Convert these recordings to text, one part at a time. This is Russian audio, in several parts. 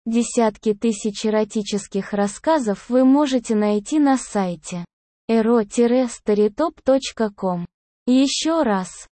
Десятки тысяч эротических рассказов вы можете найти на сайте ero-storytop.com. Еще раз,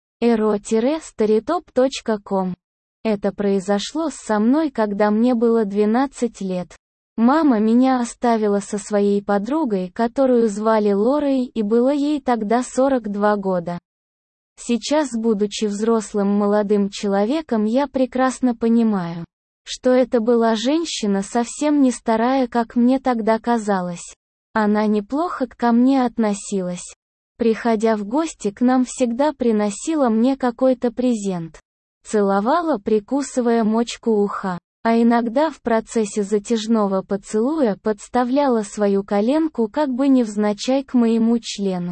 ero-storytop.com. Это произошло со мной, когда мне было 12 лет. Мама меня оставила со своей подругой, которую звали Лорой, и было ей тогда 42 года. Сейчас, будучи взрослым молодым человеком, я прекрасно понимаю, что это была женщина совсем не старая, как мне тогда казалось. Она неплохо ко мне относилась. Приходя в гости к нам, всегда приносила мне какой-то презент. Целовала, прикусывая мочку уха, а иногда в процессе затяжного поцелуя подставляла свою коленку как бы невзначай к моему члену.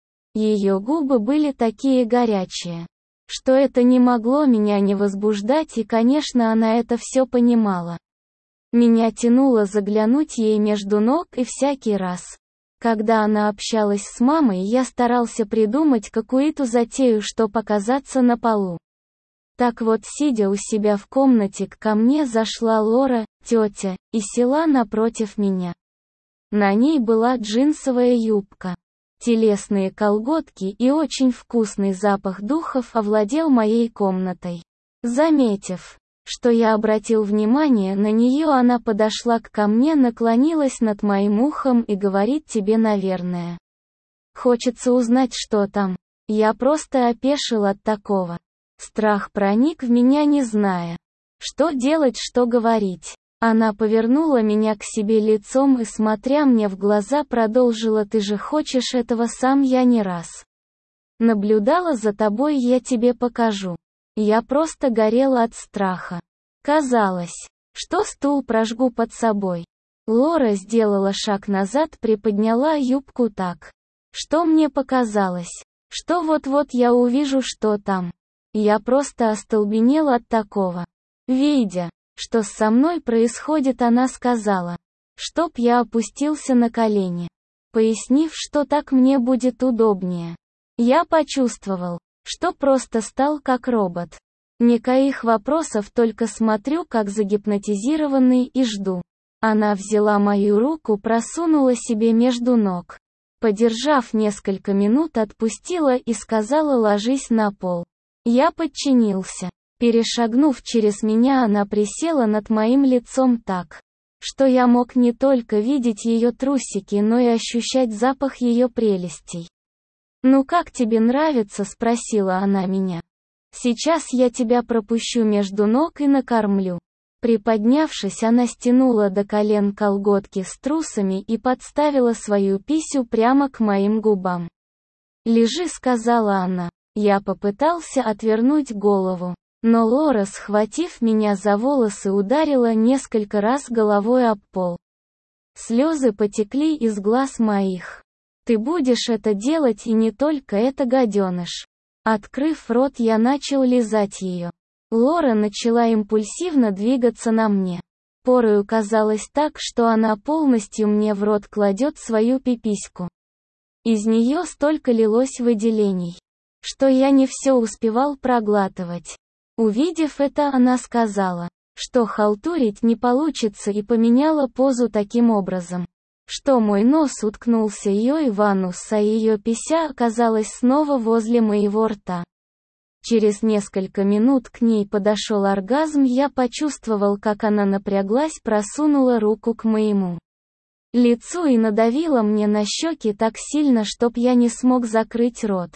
Ее губы были такие горячие, что это не могло меня не возбуждать, и, конечно, она это все понимала. Меня тянуло заглянуть ей между ног, и всякий раз, когда она общалась с мамой, я старался придумать какую-то затею, чтоб показаться на полу. Так вот, сидя у себя в комнате, ко мне зашла Лора, тетя, и села напротив меня. На ней была джинсовая юбка, телесные колготки, и очень вкусный запах духов овладел моей комнатой. Заметив, что я обратил внимание на нее, она подошла ко мне, наклонилась над моим ухом и говорит: «Тебе, наверное, хочется узнать, что там». Я просто опешил от такого. Страх проник в меня, не зная, что делать, что говорить. Она повернула меня к себе лицом и, смотря мне в глаза, продолжила: «Ты же хочешь этого сам, я не раз наблюдала за тобой, я тебе покажу». Я просто горела от страха. Казалось, что стул прожгу под собой. Лора сделала шаг назад, приподняла юбку так, что мне показалось, что вот-вот я увижу, что там. Я просто остолбенела от такого. Видя, что со мной происходит, она сказала, чтоб я опустился на колени, пояснив, что так мне будет удобнее. Я почувствовал, что просто стал как робот. Никаких вопросов, только смотрю как загипнотизированный и жду. Она взяла мою руку, просунула себе между ног. Подержав несколько минут, отпустила и сказала: «Ложись на пол». Я подчинился. Перешагнув через меня, она присела над моим лицом так, что я мог не только видеть ее трусики, но и ощущать запах ее прелестей. «Ну как тебе нравится?» — спросила она меня. «Сейчас я тебя пропущу между ног и накормлю». Приподнявшись, она стянула до колен колготки с трусами и подставила свою писю прямо к моим губам. «Лежи», — сказала она. Я попытался отвернуть голову, но Лора, схватив меня за волосы, ударила несколько раз головой об пол. Слезы потекли из глаз моих. «Ты будешь это делать, и не только это, гаденыш». Открыв рот, я начал лизать ее. Лора начала импульсивно двигаться на мне. Порою казалось так, что она полностью мне в рот кладет свою пипиську. Из нее столько лилось выделений, что я не все успевал проглатывать. Увидев это, она сказала, что халтурить не получится, и поменяла позу таким образом, что мой нос уткнулся ее в анус, а ее пися оказалась снова возле моего рта. Через несколько минут к ней подошел оргазм, я почувствовал, как она напряглась, просунула руку к моему лицу и надавила мне на щеки так сильно, чтоб я не смог закрыть рот.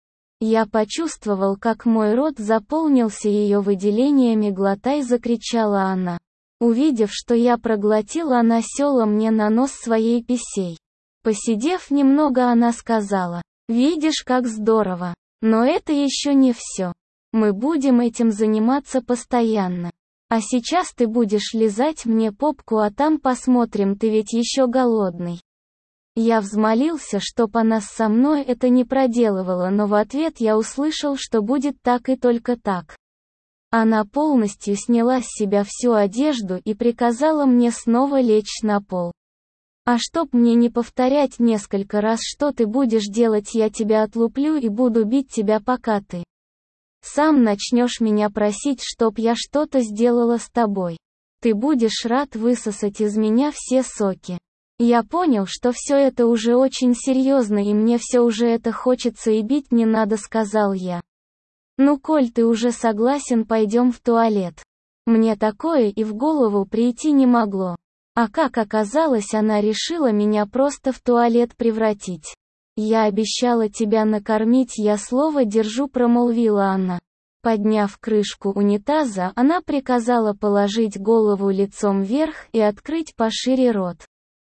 Я почувствовал, как мой рот заполнился ее выделениями. «Глотай!» — закричала она. Увидев, что я проглотил, она села мне на нос своей писей. Посидев немного, она сказала: «Видишь, как здорово! Но это еще не все. Мы будем этим заниматься постоянно. А сейчас ты будешь лизать мне попку, а там посмотрим, ты ведь еще голодный». Я взмолился, чтоб она со мной это не проделывала, но в ответ я услышал, что будет так и только так. Она полностью сняла с себя всю одежду и приказала мне снова лечь на пол. «А чтоб мне не повторять несколько раз, что ты будешь делать, я тебя отлуплю и буду бить тебя, пока ты сам начнешь меня просить, чтоб я что-то сделала с тобой. Ты будешь рад высосать из меня все соки. Я понял, что все это уже очень серьезно и мне все уже это хочется и бить не надо, сказал я. Ну, коль ты уже согласен, пойдем в туалет. Мне такое и в голову прийти не могло. А как оказалось, она решила меня просто в туалет превратить. Я обещала тебя накормить, я слово держу, промолвила она. Подняв крышку унитаза, она приказала положить голову лицом вверх и открыть пошире рот.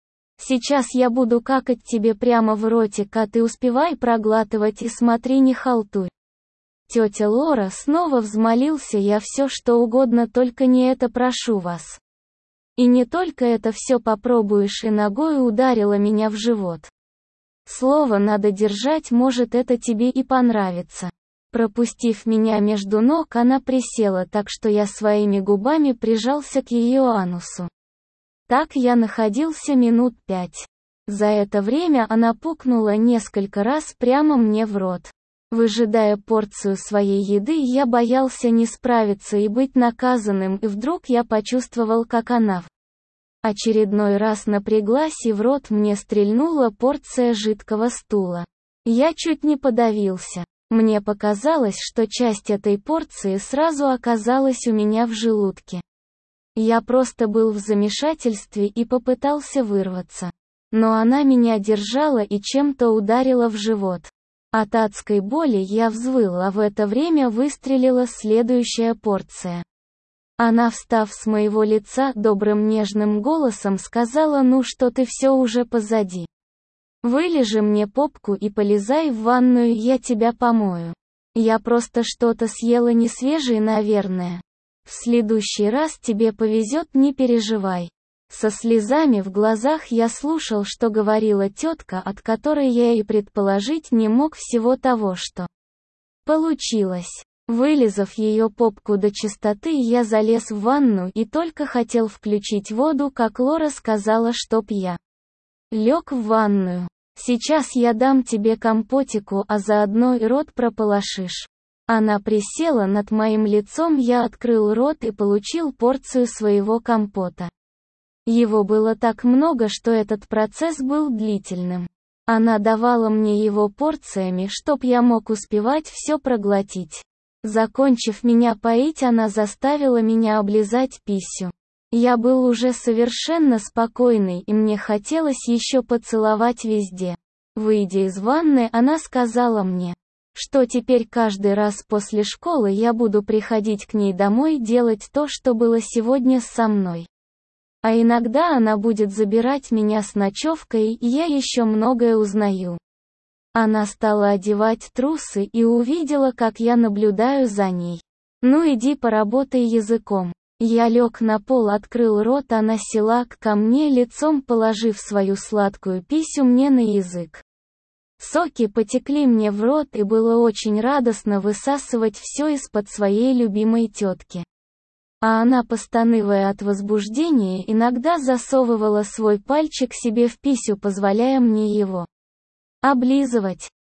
Сейчас я буду какать тебе прямо в ротик, а ты успевай проглатывать и смотри, не халтуй. Тетя Лора, снова взмолился я, все что угодно, только не это, прошу вас. И не только это, все попробуешь, и ногой ударила меня в живот. Слово надо держать, может это тебе и понравится. Пропустив меня между ног, она присела так, что я своими губами прижался к ее анусу. Так я находился минут 5. За это время она пукнула несколько раз прямо мне в рот. Выжидая порцию своей еды, я боялся не справиться и быть наказанным, и вдруг я почувствовал, как она в очередной раз напряглась, и в рот мне стрельнула порция жидкого стула. Я чуть не подавился. Мне показалось, что часть этой порции сразу оказалась у меня в желудке. Я просто был в замешательстве и попытался вырваться. Но она меня держала и чем-то ударила в живот. От адской боли я взвыл, а в это время выстрелила следующая порция. Она, встав с моего лица, добрым нежным голосом сказала: ну что ты, все уже позади. Вылежи мне попку и полезай в ванную, я тебя помою. Я просто что-то съела несвежее, наверное. В следующий раз тебе повезет, не переживай. Со слезами в глазах я слушал, что говорила тетка, от которой я и предположить не мог всего того, что получилось. Вылизав ее попку до чистоты, я залез в ванну и только хотел включить воду, как Лора сказала, чтоб я лег в ванную. Сейчас я дам тебе компотику, а заодно и рот прополошишь. Она присела над моим лицом, я открыл рот и получил порцию своего компота. Его было так много, что этот процесс был длительным. Она давала мне его порциями, чтоб я мог успевать все проглотить. Закончив меня поить, она заставила меня облизать писю. Я был уже совершенно спокойный, и мне хотелось еще поцеловать везде. Выйдя из ванны, она сказала мне, что теперь каждый раз после школы я буду приходить к ней домой делать то, что было сегодня со мной. А иногда она будет забирать меня с ночевкой, и я еще многое узнаю. Она стала одевать трусы и увидела, как я наблюдаю за ней. Ну иди поработай языком. Я лег на пол, открыл рот, она села ко мне лицом, положив свою сладкую писю мне на язык. Соки потекли мне в рот, и было очень радостно высасывать все из-под своей любимой тетки. А она, постанывая от возбуждения, иногда засовывала свой пальчик себе в писю, позволяя мне его облизывать.